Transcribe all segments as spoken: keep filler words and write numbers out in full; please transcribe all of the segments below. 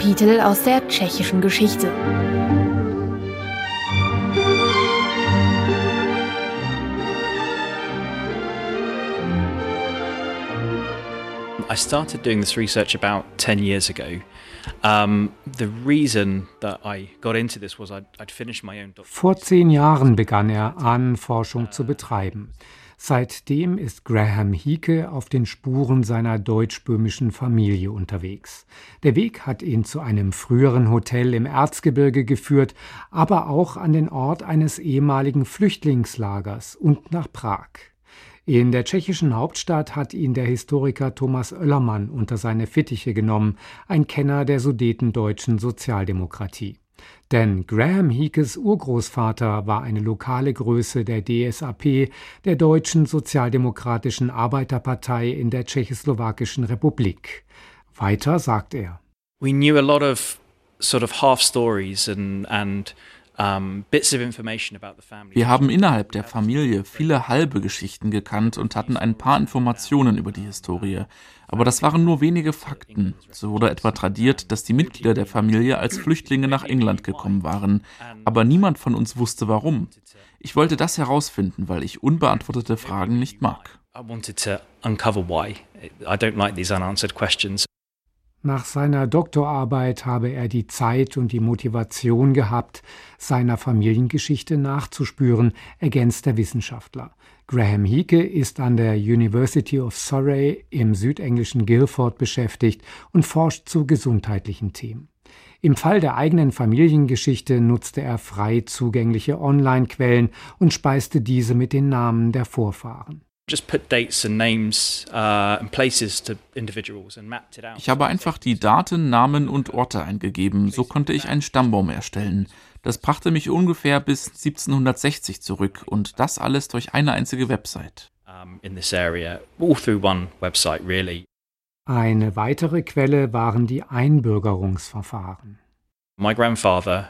Kapitel aus der tschechischen Geschichte. I started doing this research about ten years ago. Um, the reason that I got into this was I'd, I'd finished my own. Vor zehn Jahren begann er, Ahnenforschung zu betreiben. Seitdem ist Graham Hieke auf den Spuren seiner deutsch-böhmischen Familie unterwegs. Der Weg hat ihn zu einem früheren Hotel im Erzgebirge geführt, aber auch an den Ort eines ehemaligen Flüchtlingslagers und nach Prag. In der tschechischen Hauptstadt hat ihn der Historiker Thomas Oellermann unter seine Fittiche genommen, ein Kenner der sudetendeutschen Sozialdemokratie. Denn Graham Hiekes Urgroßvater war eine lokale Größe der D S A P, der Deutschen Sozialdemokratischen Arbeiterpartei in der Tschechoslowakischen Republik. Weiter sagt er: We knew a lot of sort of half stories and and Wir haben innerhalb der Familie viele halbe Geschichten gekannt und hatten ein paar Informationen über die Historie. Aber das waren nur wenige Fakten. So wurde etwa tradiert, dass die Mitglieder der Familie als Flüchtlinge nach England gekommen waren. Aber niemand von uns wusste, warum. Ich wollte das herausfinden, weil ich unbeantwortete Fragen nicht mag. I wanted to uncover why. I don't like these unanswered questions. Nach seiner Doktorarbeit habe er die Zeit und die Motivation gehabt, seiner Familiengeschichte nachzuspüren, ergänzt der Wissenschaftler. Graham Hieke ist an der University of Surrey im südenglischen Guildford beschäftigt und forscht zu gesundheitlichen Themen. Im Fall der eigenen Familiengeschichte nutzte er frei zugängliche Online-Quellen und speiste diese mit den Namen der Vorfahren. Ich habe einfach die Daten, Namen und Orte eingegeben. So konnte ich einen Stammbaum erstellen. Das brachte mich ungefähr bis siebzehnhundertsechzig zurück und das alles durch eine einzige Website. Eine weitere Quelle waren die Einbürgerungsverfahren. Mein Großvater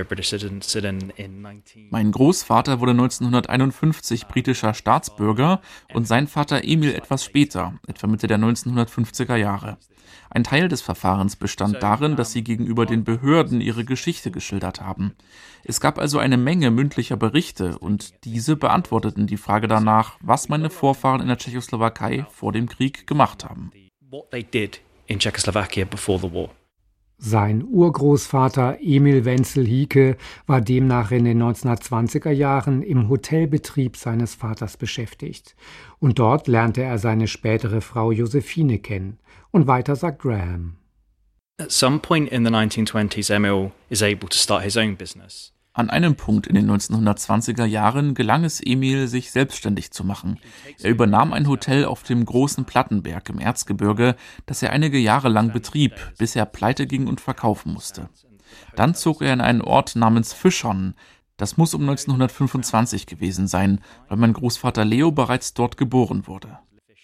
wurde neunzehnhunderteinundfünfzig britischer Staatsbürger und sein Vater Emil etwas später, etwa Mitte der neunzehnhundertfünfziger Jahre. Ein Teil des Verfahrens bestand darin, dass sie gegenüber den Behörden ihre Geschichte geschildert haben. Es gab also eine Menge mündlicher Berichte und diese beantworteten die Frage danach, was meine Vorfahren in der Tschechoslowakei vor dem Krieg gemacht haben. Sein Urgroßvater Emil Wenzel Hieke war demnach in den neunzehnhundertzwanziger Jahren im Hotelbetrieb seines Vaters beschäftigt. Und dort lernte er seine spätere Frau Josephine kennen. Und weiter sagt Graham: At some point in the nineteen twenties, Emil is able to start his own business. An einem Punkt in den neunzehnhundertzwanziger Jahren gelang es Emil, sich selbstständig zu machen. Er übernahm ein Hotel auf dem Großen Plattenberg im Erzgebirge, das er einige Jahre lang betrieb, bis er pleite ging und verkaufen musste. Dann zog er in einen Ort namens Fischern. Das muss um neunzehnhundertfünfundzwanzig gewesen sein, weil mein Großvater Leo bereits dort geboren wurde.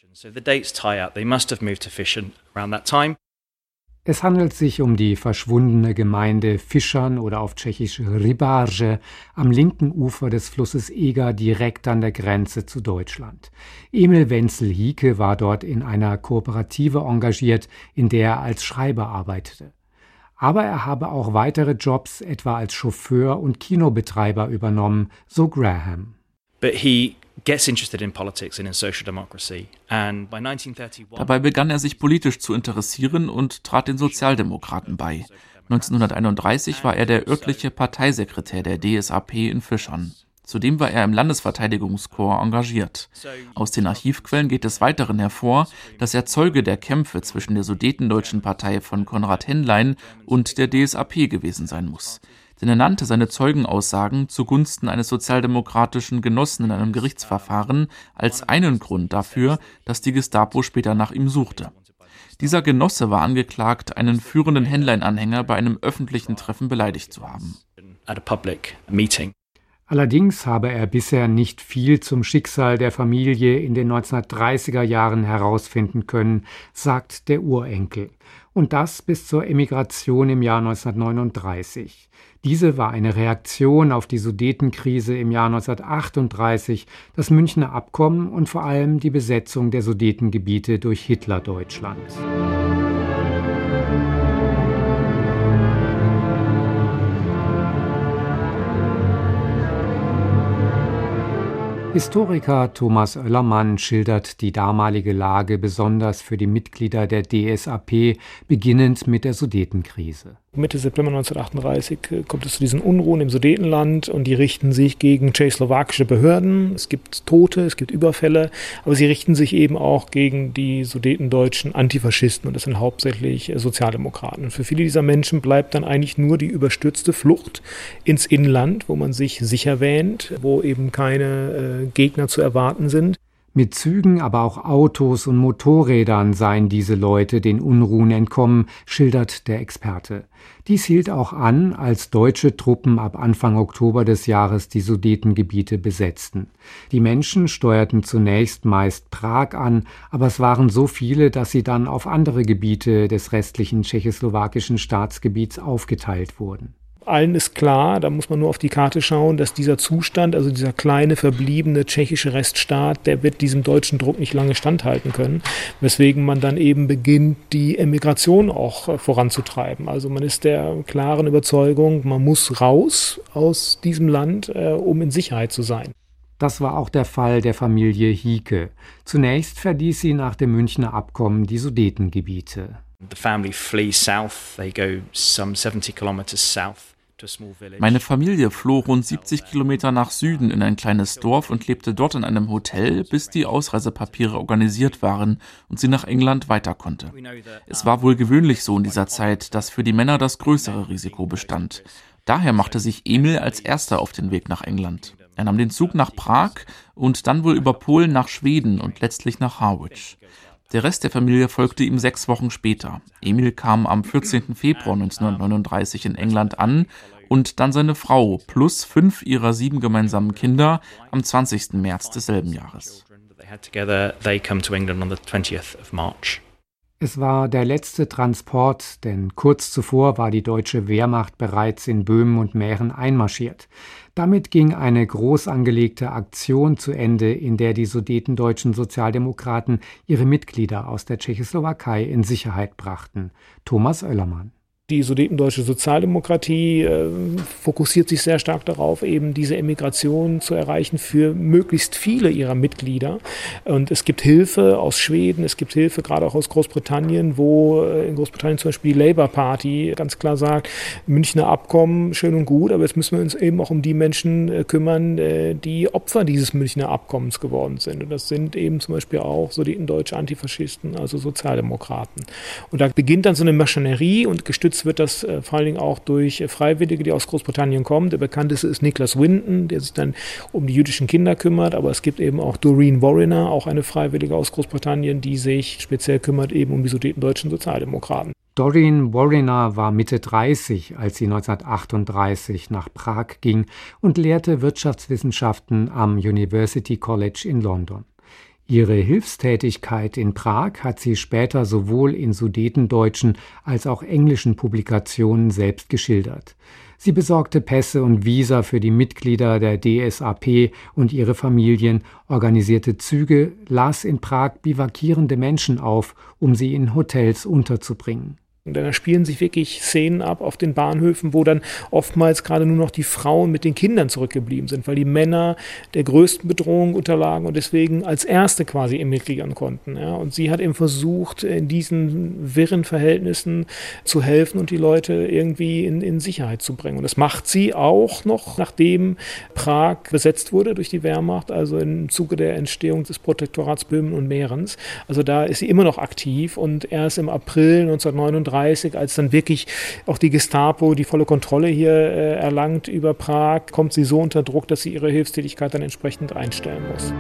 Es handelt sich um die verschwundene Gemeinde Fischern oder auf Tschechisch Rybarze am linken Ufer des Flusses Eger direkt an der Grenze zu Deutschland. Emil Wenzel Hieke war dort in einer Kooperative engagiert, in der er als Schreiber arbeitete. Aber er habe auch weitere Jobs, etwa als Chauffeur und Kinobetreiber übernommen, so Graham. But he gets interested in politics and in social democracy. And by nineteen thirty-one Dabei begann er sich politisch zu interessieren und trat den Sozialdemokraten bei. neunzehnhunderteinunddreißig war er der örtliche Parteisekretär der D S A P in Fischern. Zudem war er im Landesverteidigungskorps engagiert. Aus den Archivquellen geht des Weiteren hervor, dass er Zeuge der Kämpfe zwischen der Sudetendeutschen Partei von Konrad Henlein und der D S A P gewesen sein muss. Denn er nannte seine Zeugenaussagen zugunsten eines sozialdemokratischen Genossen in einem Gerichtsverfahren als einen Grund dafür, dass die Gestapo später nach ihm suchte. Dieser Genosse war angeklagt, einen führenden Henlein-Anhänger bei einem öffentlichen Treffen beleidigt zu haben. Allerdings habe er bisher nicht viel zum Schicksal der Familie in den neunzehnhundertdreißiger Jahren herausfinden können, sagt der Urenkel. Und das bis zur Emigration im Jahr neunzehnhundertneununddreißig. Diese war eine Reaktion auf die Sudetenkrise im Jahr neunzehnhundertachtunddreißig, das Münchner Abkommen und vor allem die Besetzung der Sudetengebiete durch Hitlerdeutschland. Historiker Thomas Oellermann schildert die damalige Lage besonders für die Mitglieder der D S A P, beginnend mit der Sudetenkrise. Mitte September neunzehnhundertachtunddreißig kommt es zu diesen Unruhen im Sudetenland und die richten sich gegen tschechoslowakische Behörden. Es gibt Tote, es gibt Überfälle, aber sie richten sich eben auch gegen die sudetendeutschen Antifaschisten und das sind hauptsächlich Sozialdemokraten. Und für viele dieser Menschen bleibt dann eigentlich nur die überstürzte Flucht ins Inland, wo man sich sicher wähnt, wo eben keine äh, Gegner zu erwarten sind. Mit Zügen, aber auch Autos und Motorrädern seien diese Leute den Unruhen entkommen, schildert der Experte. Dies hielt auch an, als deutsche Truppen ab Anfang Oktober des Jahres die Sudetengebiete besetzten. Die Menschen steuerten zunächst meist Prag an, aber es waren so viele, dass sie dann auf andere Gebiete des restlichen tschechoslowakischen Staatsgebiets aufgeteilt wurden. Allen ist klar, da muss man nur auf die Karte schauen, dass dieser Zustand, also dieser kleine verbliebene tschechische Reststaat, der wird diesem deutschen Druck nicht lange standhalten können, weswegen man dann eben beginnt, die Emigration auch voranzutreiben. Also man ist der klaren Überzeugung, man muss raus aus diesem Land, äh, um in Sicherheit zu sein. Das war auch der Fall der Familie Hieke. Zunächst verließ sie nach dem Münchner Abkommen die Sudetengebiete. The family flees south. They go some seventy kilometers south. Meine Familie floh rund siebzig Kilometer nach Süden in ein kleines Dorf und lebte dort in einem Hotel, bis die Ausreisepapiere organisiert waren und sie nach England weiter konnte. Es war wohl gewöhnlich so in dieser Zeit, dass für die Männer das größere Risiko bestand. Daher machte sich Emil als erster auf den Weg nach England. Er nahm den Zug nach Prag und dann wohl über Polen nach Schweden und letztlich nach Harwich. Der Rest der Familie folgte ihm sechs Wochen später. Emil kam am vierzehnten Februar neunzehnhundertneununddreißig in England an und dann seine Frau plus fünf ihrer sieben gemeinsamen Kinder am zwanzigsten März desselben Jahres. Es war der letzte Transport, denn kurz zuvor war die deutsche Wehrmacht bereits in Böhmen und Mähren einmarschiert. Damit ging eine groß angelegte Aktion zu Ende, in der die sudetendeutschen Sozialdemokraten ihre Mitglieder aus der Tschechoslowakei in Sicherheit brachten. Thomas Oellermann. Die sudetendeutsche Sozialdemokratie äh, fokussiert sich sehr stark darauf, eben diese Emigration zu erreichen für möglichst viele ihrer Mitglieder. Und es gibt Hilfe aus Schweden, es gibt Hilfe gerade auch aus Großbritannien, wo äh, in Großbritannien zum Beispiel die Labour Party ganz klar sagt, Münchner Abkommen, schön und gut, aber jetzt müssen wir uns eben auch um die Menschen äh, kümmern, äh, die Opfer dieses Münchner Abkommens geworden sind. Und das sind eben zum Beispiel auch sudetendeutsche Antifaschisten, also Sozialdemokraten. Und da beginnt dann so eine Maschinerie und gestützt wird das äh, vor allen Dingen auch durch äh, Freiwillige, die aus Großbritannien kommen. Der bekannteste ist Nicholas Winton, der sich dann um die jüdischen Kinder kümmert, aber es gibt eben auch Doreen Warriner, auch eine Freiwillige aus Großbritannien, die sich speziell kümmert eben um die sudetendeutschen Sozialdemokraten. Doreen Warriner war Mitte dreißig, als sie neunzehnhundertachtunddreißig nach Prag ging und lehrte Wirtschaftswissenschaften am University College in London. Ihre Hilfstätigkeit in Prag hat sie später sowohl in sudetendeutschen als auch englischen Publikationen selbst geschildert. Sie besorgte Pässe und Visa für die Mitglieder der D S A P und ihre Familien, organisierte Züge, las in Prag bivakierende Menschen auf, um sie in Hotels unterzubringen. Und da spielen sich wirklich Szenen ab auf den Bahnhöfen, wo dann oftmals gerade nur noch die Frauen mit den Kindern zurückgeblieben sind, weil die Männer der größten Bedrohung unterlagen und deswegen als Erste quasi emigrieren konnten. Ja. Und sie hat eben versucht, in diesen wirren Verhältnissen zu helfen und die Leute irgendwie in, in Sicherheit zu bringen. Und das macht sie auch noch, nachdem Prag besetzt wurde durch die Wehrmacht, also im Zuge der Entstehung des Protektorats Böhmen und Mährens. Also da ist sie immer noch aktiv und erst im April neunzehnhundertneununddreißig, als dann wirklich auch die Gestapo die volle Kontrolle hier äh, erlangt über Prag, kommt sie so unter Druck, dass sie ihre Hilfstätigkeit dann entsprechend einstellen muss.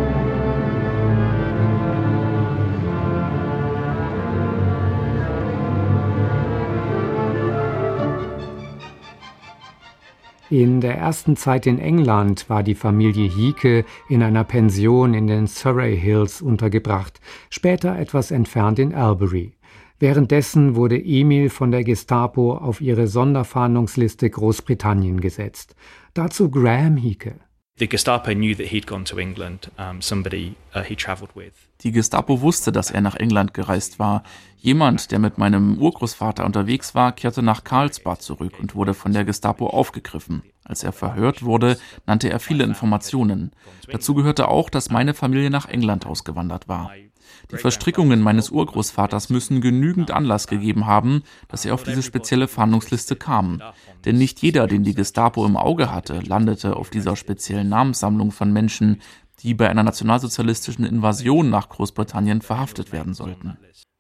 In der ersten Zeit in England war die Familie Hieke in einer Pension in den Surrey Hills untergebracht, später etwas entfernt in Albury. Währenddessen wurde Emil von der Gestapo auf ihre Sonderfahndungsliste Großbritannien gesetzt. Dazu Graham Hieke. The Gestapo knew that he'd gone to England, um, somebody uh, he travelled with. Die Gestapo wusste, dass er nach England gereist war. Jemand, der mit meinem Urgroßvater unterwegs war, kehrte nach Karlsbad zurück und wurde von der Gestapo aufgegriffen. Als er verhört wurde, nannte er viele Informationen. Dazu gehörte auch, dass meine Familie nach England ausgewandert war. Die Verstrickungen meines Urgroßvaters müssen genügend Anlass gegeben haben, dass er auf diese spezielle Fahndungsliste kam. Denn nicht jeder, den die Gestapo im Auge hatte, landete auf dieser speziellen Namenssammlung von Menschen, die bei einer nationalsozialistischen Invasion nach Großbritannien verhaftet werden sollten.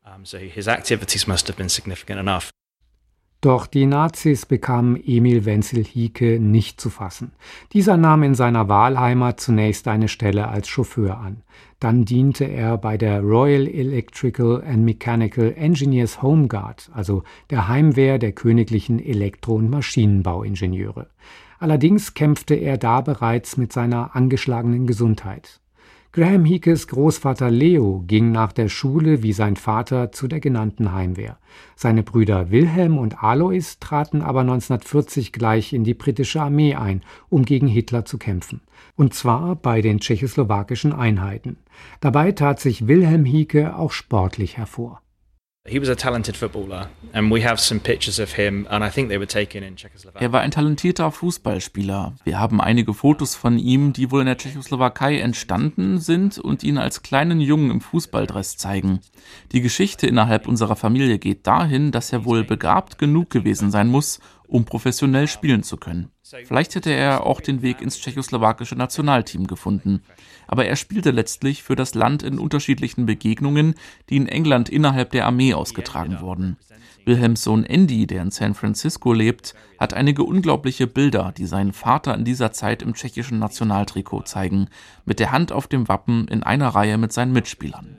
Doch die Nazis bekamen Emil Wenzel Hiecke nicht zu fassen. Dieser nahm in seiner Wahlheimat zunächst eine Stelle als Chauffeur an. Dann diente er bei der Royal Electrical and Mechanical Engineers Home Guard, also der Heimwehr der königlichen Elektro- und Maschinenbauingenieure. Allerdings kämpfte er da bereits mit seiner angeschlagenen Gesundheit. Graham Hiekes Großvater Leo ging nach der Schule wie sein Vater zu der genannten Heimwehr. Seine Brüder Wilhelm und Alois traten aber neunzehnhundertvierzig gleich in die britische Armee ein, um gegen Hitler zu kämpfen. Und zwar bei den tschechoslowakischen Einheiten. Dabei tat sich Wilhelm Hiecke auch sportlich hervor. He was a talented footballer and we have some pictures of him and I think they were taken in Czechoslovakia. Er war ein talentierter Fußballspieler. Wir haben einige Fotos von ihm, die wohl in der Tschechoslowakei entstanden sind und ihn als kleinen Jungen im Fußballdress zeigen. Die Geschichte innerhalb unserer Familie geht dahin, dass er wohl begabt genug gewesen sein muss, um professionell spielen zu können. Vielleicht hätte er auch den Weg ins tschechoslowakische Nationalteam gefunden. Aber er spielte letztlich für das Land in unterschiedlichen Begegnungen, die in England innerhalb der Armee ausgetragen wurden. Wilhelms Sohn Andy, der in San Francisco lebt, hat einige unglaubliche Bilder, die seinen Vater in dieser Zeit im tschechischen Nationaltrikot zeigen, mit der Hand auf dem Wappen in einer Reihe mit seinen Mitspielern.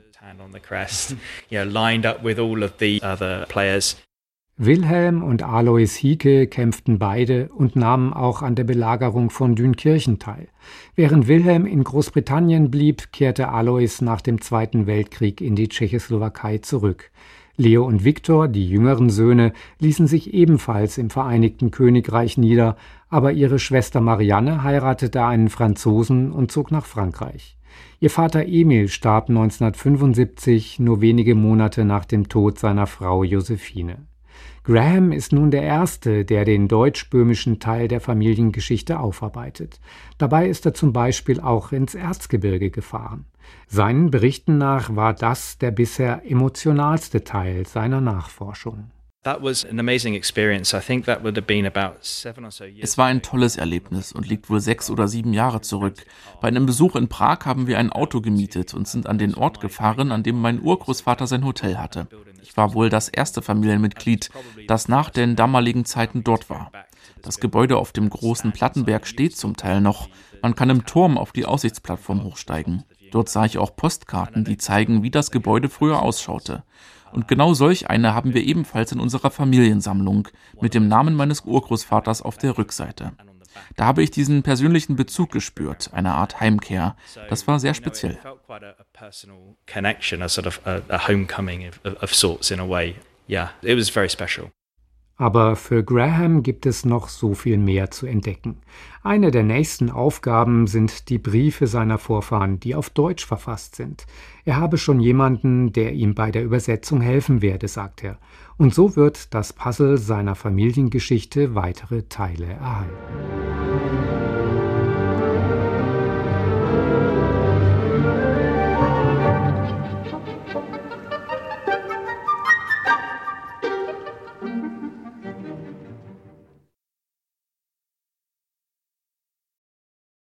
Wilhelm und Alois Hiecke kämpften beide und nahmen auch an der Belagerung von Dünkirchen teil. Während Wilhelm in Großbritannien blieb, kehrte Alois nach dem Zweiten Weltkrieg in die Tschechoslowakei zurück. Leo und Viktor, die jüngeren Söhne, ließen sich ebenfalls im Vereinigten Königreich nieder, aber ihre Schwester Marianne heiratete einen Franzosen und zog nach Frankreich. Ihr Vater Emil starb neunzehnhundertfünfundsiebzig, nur wenige Monate nach dem Tod seiner Frau Josephine. Graham ist nun der Erste, der den deutsch-böhmischen Teil der Familiengeschichte aufarbeitet. Dabei ist er zum Beispiel auch ins Erzgebirge gefahren. Seinen Berichten nach war das der bisher emotionalste Teil seiner Nachforschung. Es war ein tolles Erlebnis und liegt wohl sechs oder sieben Jahre zurück. Bei einem Besuch in Prag haben wir ein Auto gemietet und sind an den Ort gefahren, an dem mein Urgroßvater sein Hotel hatte. Ich war wohl das erste Familienmitglied, das nach den damaligen Zeiten dort war. Das Gebäude auf dem großen Plattenberg steht zum Teil noch. Man kann im Turm auf die Aussichtsplattform hochsteigen. Dort sah ich auch Postkarten, die zeigen, wie das Gebäude früher ausschaute. Und genau solch eine haben wir ebenfalls in unserer Familiensammlung mit dem Namen meines Urgroßvaters auf der Rückseite. Da habe ich diesen persönlichen Bezug gespürt, eine Art Heimkehr. Das war sehr speziell. Aber für Graham gibt es noch so viel mehr zu entdecken. Eine der nächsten Aufgaben sind die Briefe seiner Vorfahren, die auf Deutsch verfasst sind. Er habe schon jemanden, der ihm bei der Übersetzung helfen werde, sagt er. Und so wird das Puzzle seiner Familiengeschichte weitere Teile erhalten.